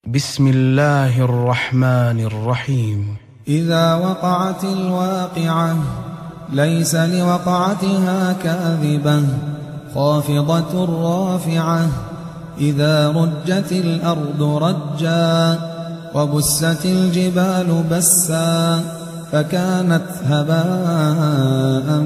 بسم الله الرحمن الرحيم. إذا وقعت الواقعة ليس لوقعتها كاذبة خافضة رافعة إذا رجت الأرض رجا وبست الجبال بسا فكانت هباء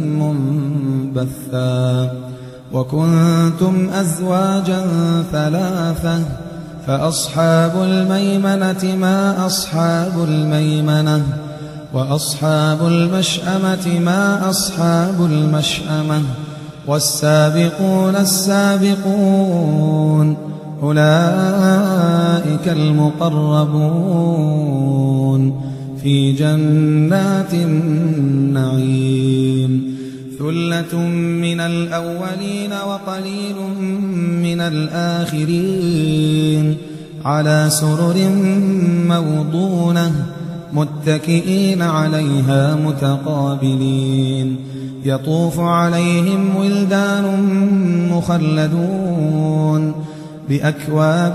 منبثا وكنتم أزواجا ثلاثة فأصحاب الميمنة ما أصحاب الميمنة وأصحاب المشأمة ما أصحاب المشأمة والسابقون السابقون أولئك المقربون في جنات النعيم ثلة من الأولين وقليل من الآخرين على سرر موضونة متكئين عليها متقابلين يطوف عليهم ولدان مخلدون بأكواب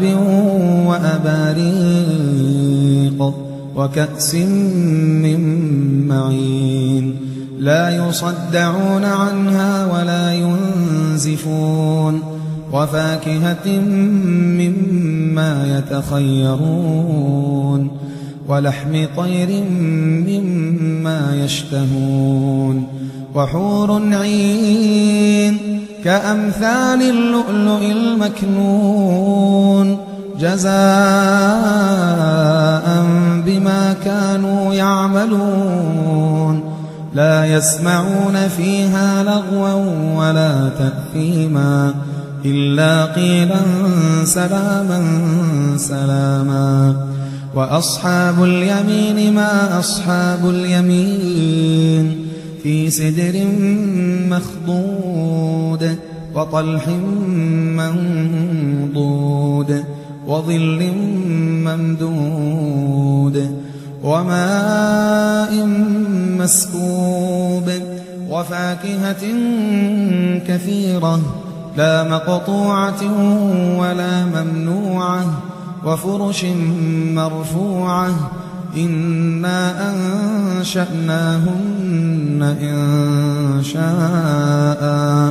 وأباريق وكأس من معين لا يصدعون عنها ولا ينزفون وفاكهة مما يتخيرون ولحم طير مما يشتهون وحور عين كأمثال اللؤلؤ المكنون جزاء بما كانوا يعملون لا يسمعون فيها لغوا ولا تأثيما إلا قيلا سلاما سلاما وأصحاب اليمين ما أصحاب اليمين في سدر مخضود وطلح منضود وظل ممدود وماء مسكوب وفاكهة كثيرة لا مقطوعة ولا ممنوعة وفرش مرفوعة إنا أنشأناهن إنشاء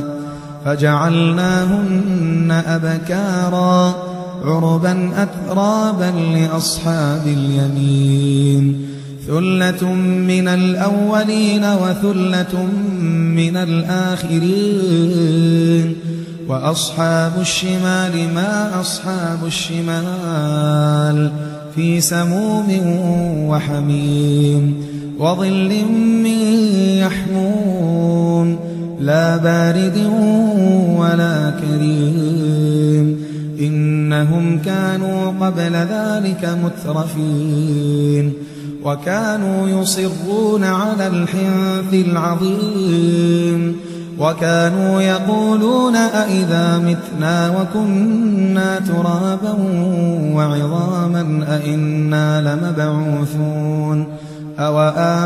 فجعلناهن أبكارا عربا أترابا لأصحاب اليمين ثلة من الأولين وثلة من الآخرين وأصحاب الشمال ما أصحاب الشمال في سموم وحميم وظل من يحموم لا بارد ولا كريم إنهم كانوا قبل ذلك مترفين وكانوا يصرون على الحنث العظيم وكانوا يقولون أئذا متنا وكنا ترابا وعظاما أئنا لمبعوثون أو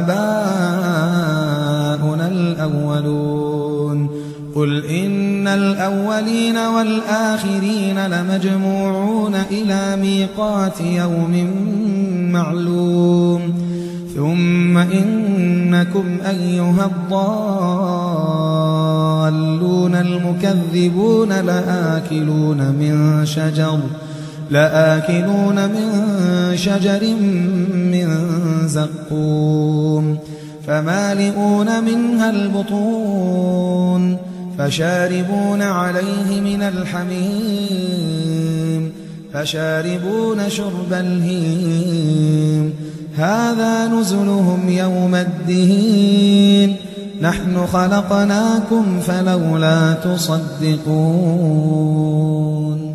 آباؤنا الأولون قل إن الأولين والآخرين لمجموعون إلى ميقات يوم معلوم ثم إنكم أيها الضالون المكذبون لآكلون من شجر من زقوم فمالئون منها البطون فشاربون عليه من الحميم فشاربون شرب الهيم هذا نزلهم يوم الدين نحن خلقناكم فلولا تصدقون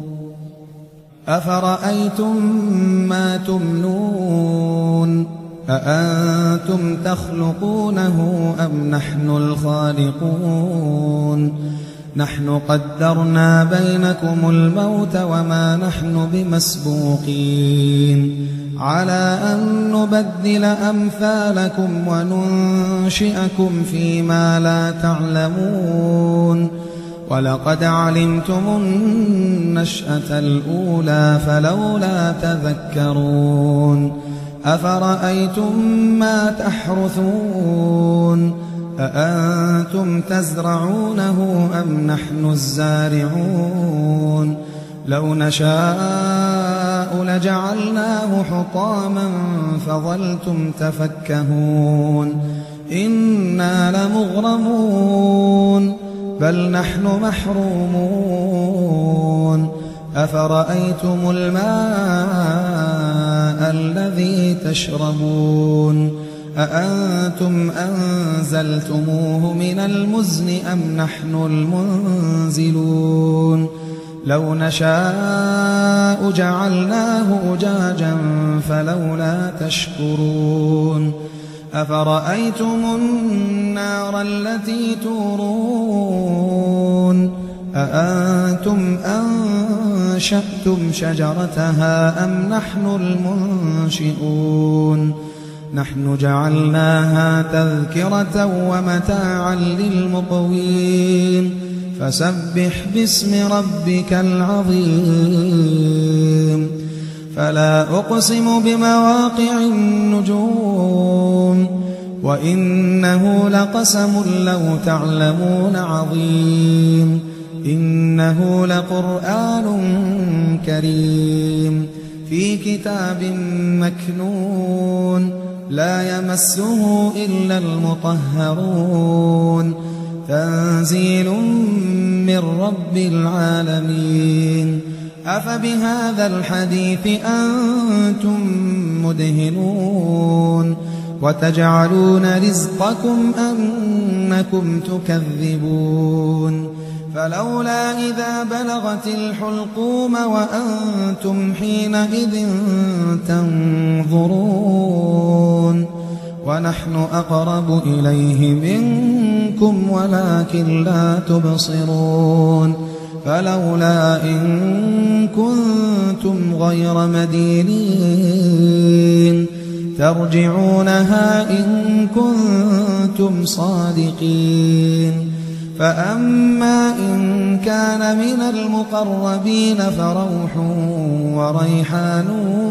أفرأيتم ما تمنون أأنتم تخلقونه أم نحن الخالقون نحن قدرنا بينكم الموت وما نحن بمسبوقين على أن نبدل أمثالكم وننشئكم فيما لا تعلمون ولقد علمتم النشأة الأولى فلولا تذكرون أفرأيتم ما تحرثون أأنتم تزرعونه أم نحن الزارعون لو نشاء لجعلناه حطاما فظلتم تفكهون إنا لمغرمون بل نحن محرومون أفرأيتم الماء الذي تشربون أأنتم أنزلتموه من المزن أم نحن المنزلون لو نشاء جعلناه أجاجا فلولا تشكرون أفرأيتم النار التي تورون أأنتم أنشأتم شجرتها أم نحن المنشئون نحن جعلناها تذكرة ومتاعا للمقوين فسبح باسم ربك العظيم فلا أقسم بمواقع النجوم وإنه لقسم لو تعلمون عظيم إنه لقرآن كريم في كتاب مكنون لا يمسه إلا المطهرون تنزيل من رب العالمين أفبهذا الحديث أنتم مدهنون وتجعلون رزقكم أنكم تكذبون فلولا إذا بلغت الحلقوم وأنتم حينئذ تنظرون ونحن أقرب إليه منكم ولكن لا تبصرون فلولا إن كنتم غير مدينين ترجعونها إن كنتم صادقين فأما إن كان من المقربين فروح وريحان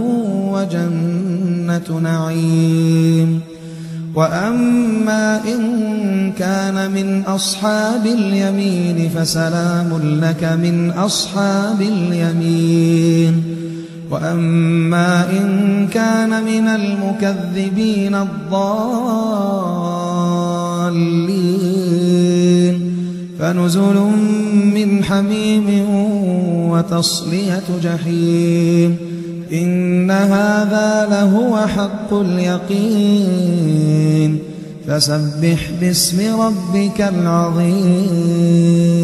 وجنة نعيم وأما إن كان من أصحاب اليمين فسلام لك من أصحاب اليمين وأما إن كان من المكذبين الضالين فنزل من حميم وتصلية جحيم إن هذا لهو حق اليقين فسبح باسم ربك العظيم